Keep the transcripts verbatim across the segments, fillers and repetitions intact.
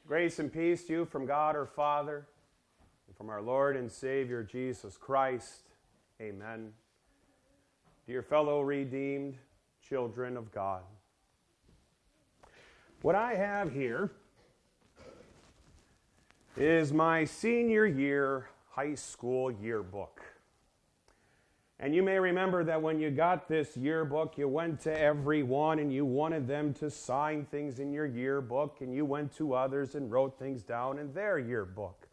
Grace and peace to you from God our Father and from our Lord and Savior Jesus Christ. Amen. Dear fellow redeemed children of God, what I have here is my senior year high school yearbook. And you may remember that when you got this yearbook, you went to everyone and you wanted them to sign things in your yearbook, and you went to others and wrote things down in their yearbook.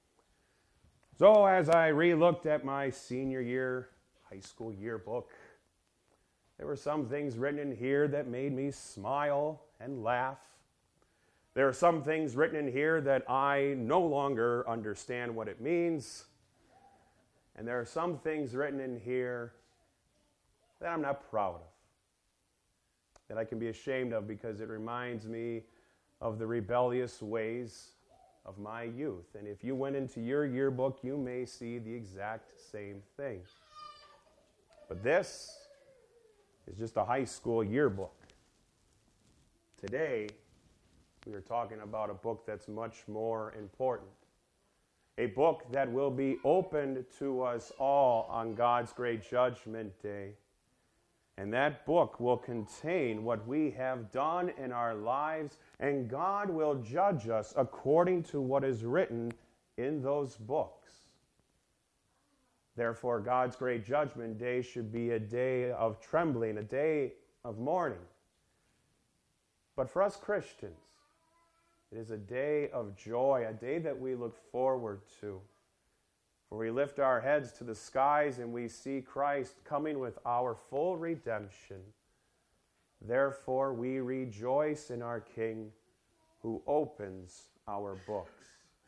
So as I re-looked at my senior year high school yearbook, there were some things written in here that made me smile and laugh. There are some things written in here that I no longer understand what it means. And there are some things written in here that I'm not proud of, that I can be ashamed of because it reminds me of the rebellious ways of my youth. And if you went into your yearbook, you may see the exact same thing. But this is just a high school yearbook. Today, we are talking about a book that's much more important. A book that will be opened to us all on God's great judgment day. And that book will contain what we have done in our lives, and God will judge us according to what is written in those books. Therefore, God's great judgment day should be a day of trembling, a day of mourning. But for us Christians, it is a day of joy, a day that we look forward to. For we lift our heads to the skies and we see Christ coming with our full redemption. Therefore, we rejoice in our King who opens our books.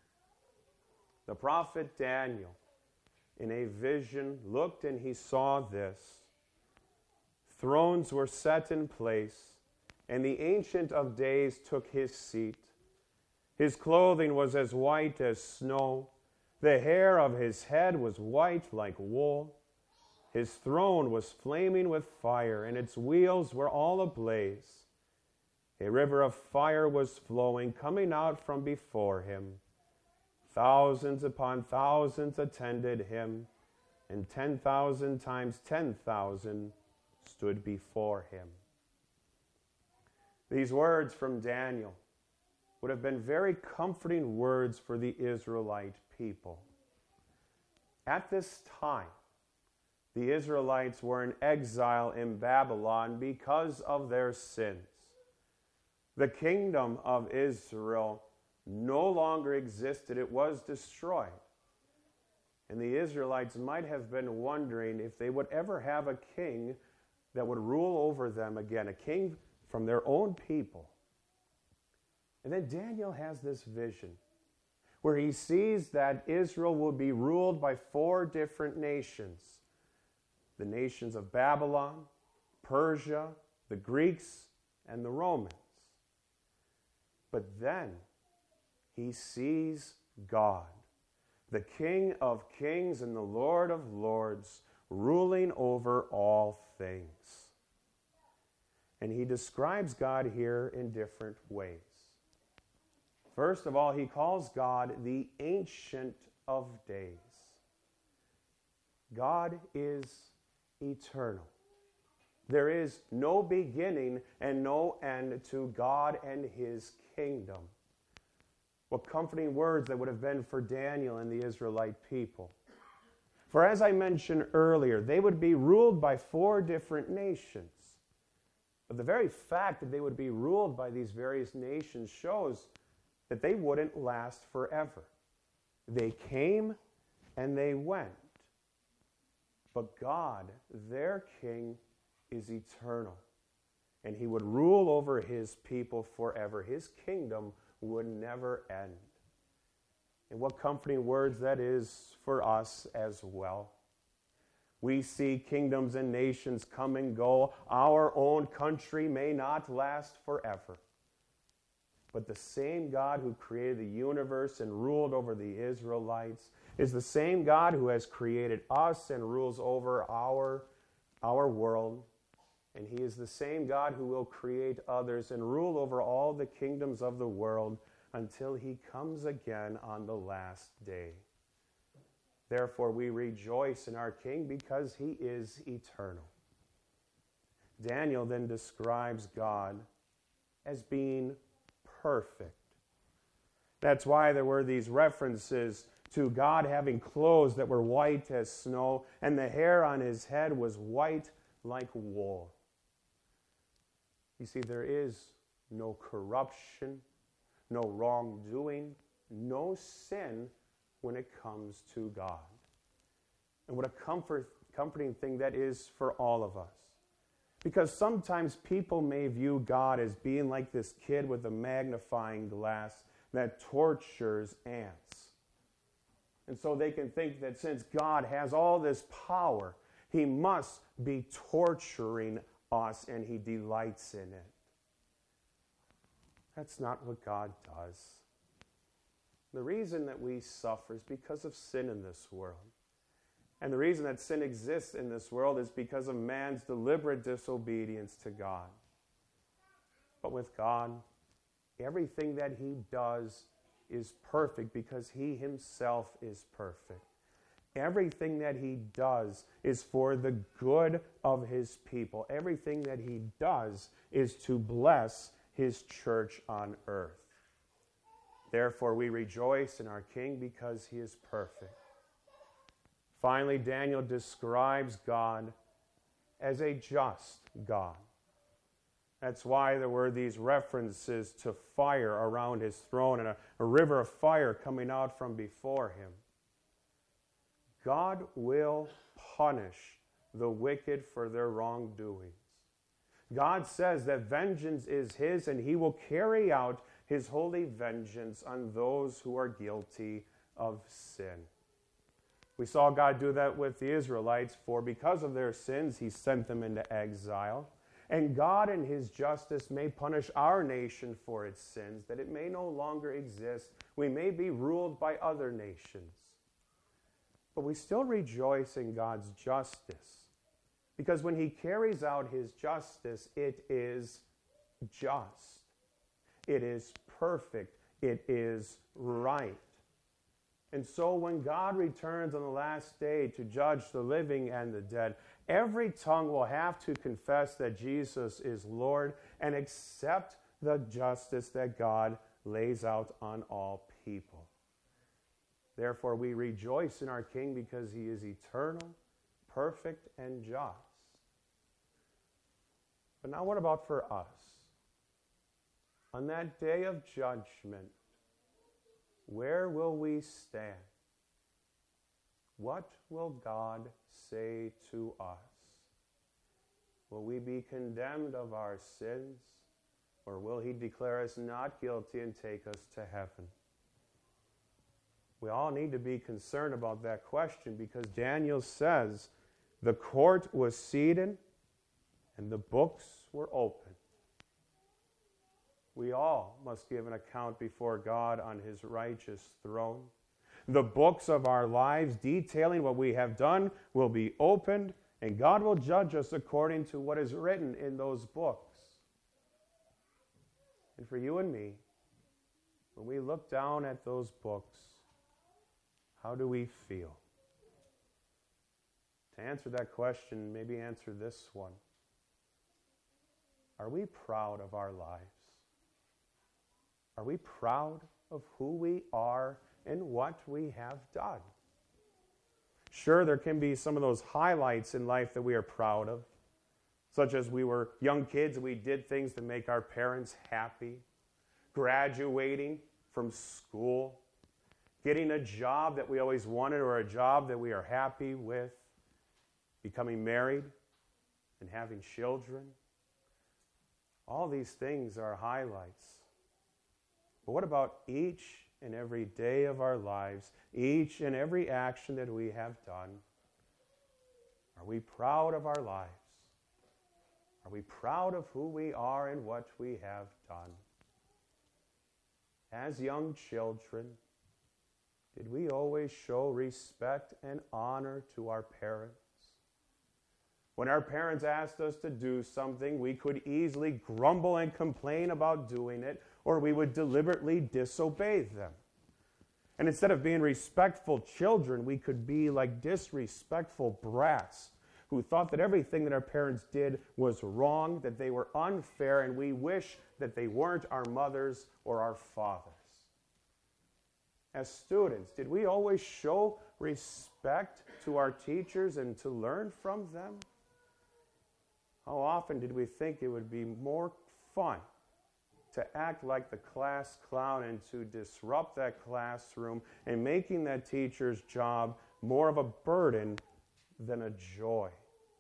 The prophet Daniel, in a vision, looked and he saw this. Thrones were set in place, and the Ancient of Days took his seat. His clothing was as white as snow. The hair of his head was white like wool. His throne was flaming with fire, and its wheels were all ablaze. A river of fire was flowing, coming out from before him. Thousands upon thousands attended him, and ten thousand times ten thousand stood before him. These words from Daniel would have been very comforting words for the Israelite people. At this time, the Israelites were in exile in Babylon because of their sins. The kingdom of Israel no longer existed. It was destroyed. And the Israelites might have been wondering if they would ever have a king that would rule over them again, a king from their own people. And then Daniel has this vision where he sees that Israel will be ruled by four different nations. The nations of Babylon, Persia, the Greeks, and the Romans. But then he sees God, the King of kings and the Lord of lords, ruling over all things. And he describes God here in different ways. First of all, he calls God the Ancient of Days. God is eternal. There is no beginning and no end to God and his kingdom. What comforting words that would have been for Daniel and the Israelite people. For as I mentioned earlier, they would be ruled by four different nations. But the very fact that they would be ruled by these various nations shows that they wouldn't last forever. They came and they went. But God, their King, is eternal. And he would rule over his people forever. His kingdom would never end. And what comforting words that is for us as well. We see kingdoms and nations come and go. Our own country may not last forever. But the same God who created the universe and ruled over the Israelites is the same God who has created us and rules over our, our world. And he is the same God who will create others and rule over all the kingdoms of the world until he comes again on the last day. Therefore, we rejoice in our King because he is eternal. Daniel then describes God as being perfect. That's why there were these references to God having clothes that were white as snow, and the hair on his head was white like wool. You see, there is no corruption, no wrongdoing, no sin when it comes to God. And what a comfort, comforting thing that is for all of us. Because sometimes people may view God as being like this kid with a magnifying glass that tortures ants. And so they can think that since God has all this power, he must be torturing us and he delights in it. That's not what God does. The reason that we suffer is because of sin in this world. And the reason that sin exists in this world is because of man's deliberate disobedience to God. But with God, everything that he does is perfect because he himself is perfect. Everything that he does is for the good of his people. Everything that he does is to bless his church on earth. Therefore, we rejoice in our King because he is perfect. Finally, Daniel describes God as a just God. That's why there were these references to fire around his throne and a, a river of fire coming out from before him. God will punish the wicked for their wrongdoings. God says that vengeance is his, and he will carry out his holy vengeance on those who are guilty of sin. We saw God do that with the Israelites, for because of their sins, he sent them into exile. And God in his justice may punish our nation for its sins, that it may no longer exist. We may be ruled by other nations. But we still rejoice in God's justice, because when he carries out his justice, it is just. It is perfect. It is right. And so when God returns on the last day to judge the living and the dead, every tongue will have to confess that Jesus is Lord and accept the justice that God lays out on all people. Therefore, we rejoice in our King because he is eternal, perfect, and just. But now what about for us? On that day of judgment, where will we stand? What will God say to us? Will we be condemned of our sins, or will he declare us not guilty and take us to heaven? We all need to be concerned about that question, because Daniel says the court was seated and the books were open. We all must give an account before God on his righteous throne. The books of our lives detailing what we have done will be opened, and God will judge us according to what is written in those books. And for you and me, when we look down at those books, how do we feel? To answer that question, maybe answer this one. Are we proud of our lives? Are we proud of who we are and what we have done? Sure, there can be some of those highlights in life that we are proud of, such as we were young kids and we did things to make our parents happy, graduating from school, getting a job that we always wanted or a job that we are happy with, becoming married and having children. All these things are highlights. But what about each and every day of our lives, each and every action that we have done? Are we proud of our lives? Are we proud of who we are and what we have done? As young children, did we always show respect and honor to our parents? When our parents asked us to do something, we could easily grumble and complain about doing it, or we would deliberately disobey them. And instead of being respectful children, we could be like disrespectful brats who thought that everything that our parents did was wrong, that they were unfair, and we wish that they weren't our mothers or our fathers. As students, did we always show respect to our teachers and to learn from them? How often did we think it would be more fun to act like the class clown and to disrupt that classroom and making that teacher's job more of a burden than a joy?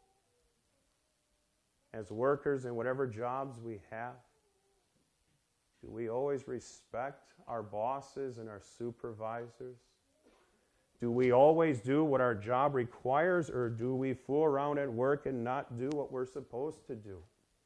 As workers in whatever jobs we have, do we always respect our bosses and our supervisors? Do we always do what our job requires, or do we fool around at work and not do what we're supposed to do?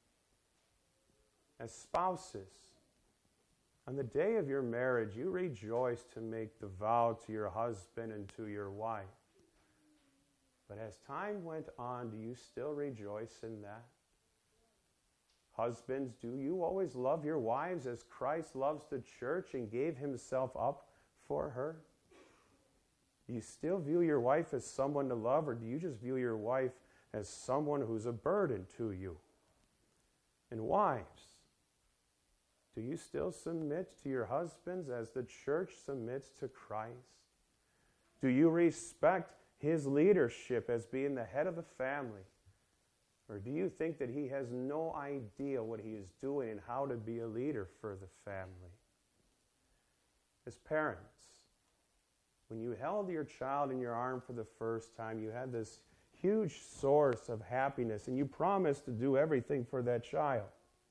As spouses, on the day of your marriage, you rejoice to make the vow to your husband and to your wife. But as time went on, do you still rejoice in that? Husbands, do you always love your wives as Christ loves the church and gave himself up for her? Do you still view your wife as someone to love, or do you just view your wife as someone who's a burden to you? And wives, do you still submit to your husbands as the church submits to Christ? Do you respect his leadership as being the head of the family? Or do you think that he has no idea what he is doing and how to be a leader for the family? As parents, when you held your child in your arm for the first time, you had this huge source of happiness, and you promised to do everything for that child.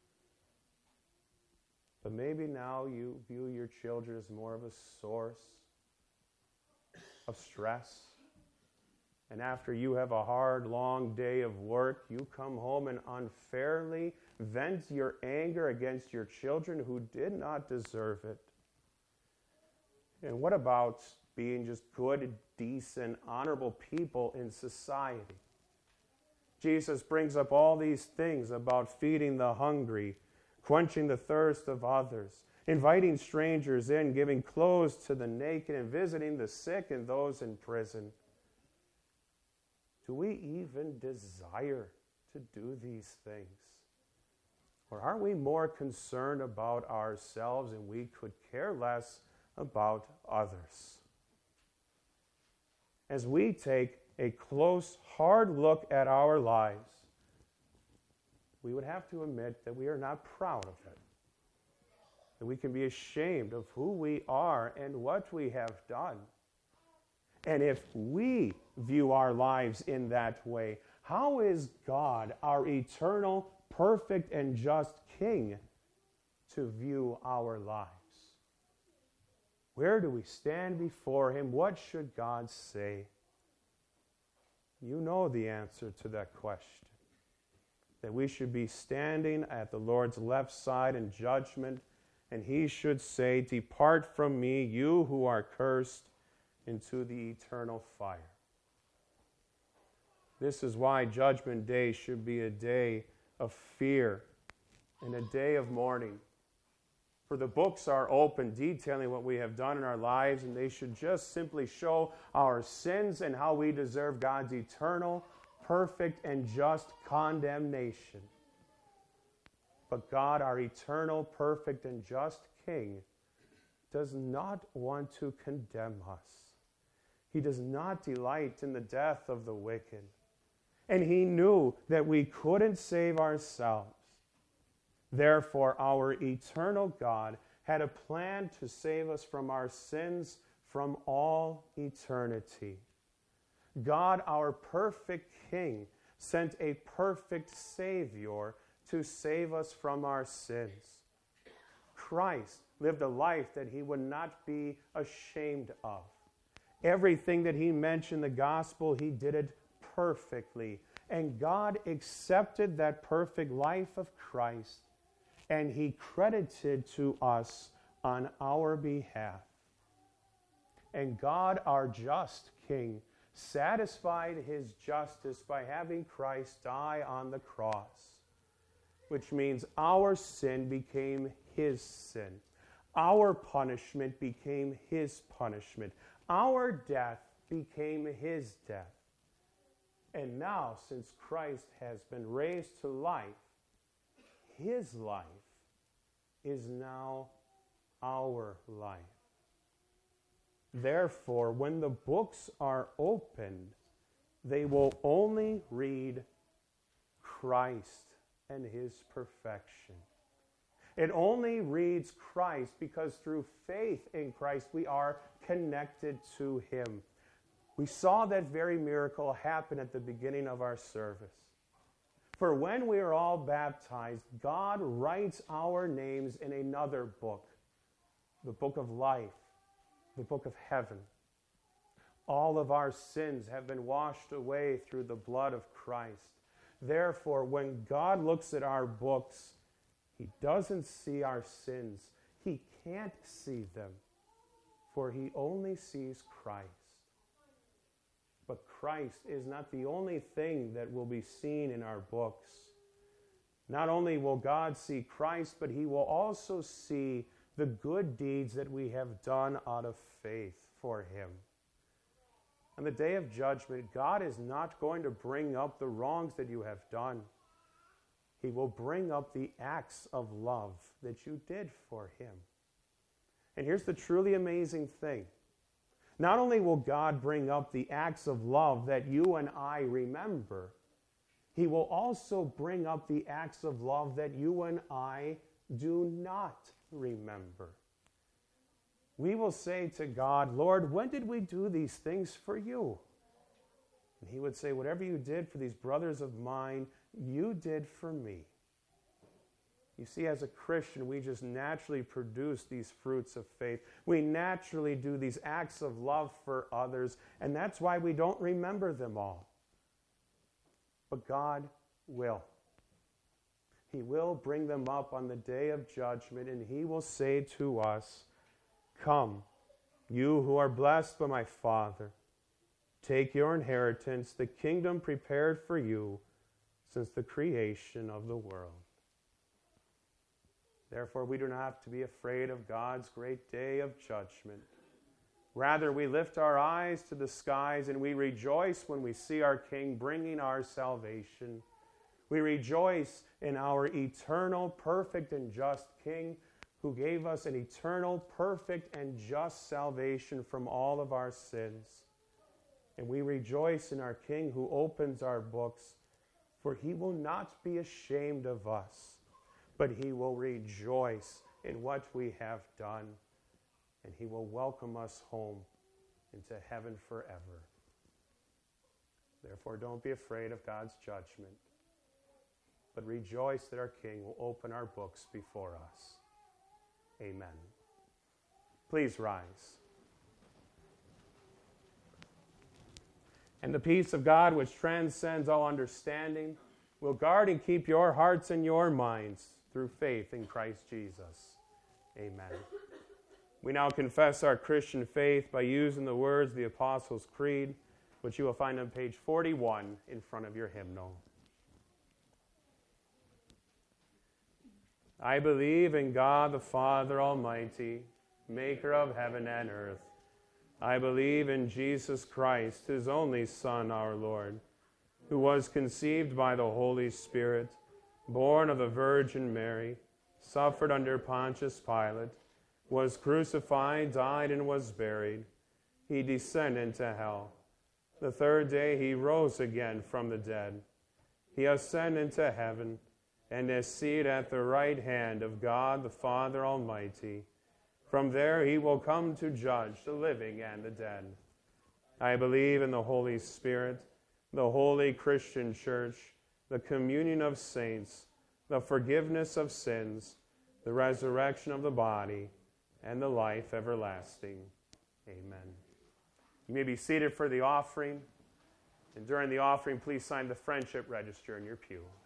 But maybe now you view your children as more of a source of stress. And after you have a hard, long day of work, you come home and unfairly vent your anger against your children who did not deserve it. And what about being just good, decent, honorable people in society? Jesus brings up all these things about feeding the hungry, quenching the thirst of others, inviting strangers in, giving clothes to the naked, and visiting the sick and those in prison. Do we even desire to do these things? Or are we more concerned about ourselves and we could care less about others? As we take a close, hard look at our lives, we would have to admit that we are not proud of it, that we can be ashamed of who we are and what we have done. And if we view our lives in that way, how is God, our eternal, perfect, and just King, to view our lives? Where do we stand before him? What should God say? You know the answer to that question. That we should be standing at the Lord's left side in judgment, and he should say, "Depart from me, you who are cursed, into the eternal fire." This is why Judgment Day should be a day of fear and a day of mourning. For the books are open detailing what we have done in our lives, and they should just simply show our sins and how we deserve God's eternal, perfect, and just condemnation. But God, our eternal, perfect, and just King, does not want to condemn us. He does not delight in the death of the wicked. And he knew that we couldn't save ourselves. Therefore, our eternal God had a plan to save us from our sins from all eternity. God, our perfect King, sent a perfect Savior to save us from our sins. Christ lived a life that he would not be ashamed of. Everything that he mentioned in the gospel, he did it perfectly. And God accepted that perfect life of Christ, and he credited to us on our behalf. And God, our just King, satisfied his justice by having Christ die on the cross. which means our sin became his sin. Our punishment became his punishment. Our death became his death. And now, since Christ has been raised to life, his life is now our life. Therefore, when the books are opened, they will only read Christ and his perfection. It only reads Christ because through faith in Christ we are connected to him. We saw that very miracle happen at the beginning of our service. For when we are all baptized, God writes our names in another book, the book of life, the book of heaven. All of our sins have been washed away through the blood of Christ. Therefore, when God looks at our books, he doesn't see our sins. He can't see them, for he only sees Christ. But Christ is not the only thing that will be seen in our books. Not only will God see Christ, but he will also see the good deeds that we have done out of faith for him. On the day of judgment, God is not going to bring up the wrongs that you have done. He will bring up the acts of love that you did for him. And here's the truly amazing thing. Not only will God bring up the acts of love that you and I remember, he will also bring up the acts of love that you and I do not remember. We will say to God, Lord, when did we do these things for you? And he would say, whatever you did for these brothers of mine, you did for me. You see, as a Christian, we just naturally produce these fruits of faith. We naturally do these acts of love for others, and that's why we don't remember them all. But God will. He will bring them up on the day of judgment, and he will say to us, come, you who are blessed by my Father, take your inheritance, the kingdom prepared for you since the creation of the world. Therefore, we do not have to be afraid of God's great day of judgment. Rather, we lift our eyes to the skies and we rejoice when we see our King bringing our salvation. We rejoice in our eternal, perfect, and just King who gave us an eternal, perfect, and just salvation from all of our sins. And we rejoice in our King who opens our books, for he will not be ashamed of us, but he will rejoice in what we have done, and he will welcome us home into heaven forever. Therefore, don't be afraid of God's judgment, but rejoice that our King will open our books before us. Amen. Please rise. And the peace of God, which transcends all understanding, will guard and keep your hearts and your minds through faith in Christ Jesus. Amen. We now confess our Christian faith by using the words of the Apostles' Creed, which you will find on page forty-one in front of your hymnal. I believe in God the Father Almighty, maker of heaven and earth. I believe in Jesus Christ, his only Son, our Lord, who was conceived by the Holy Spirit, born of the Virgin Mary, suffered under Pontius Pilate, was crucified, died, and was buried. He descended into hell. The third day he rose again from the dead. He ascended into heaven, and is seated at the right hand of God the Father Almighty. From there he will come to judge the living and the dead. I believe in the Holy Spirit, the holy Christian Church, the communion of saints, the forgiveness of sins, the resurrection of the body, and the life everlasting. Amen. You may be seated for the offering. And during the offering, please sign the friendship register in your pew.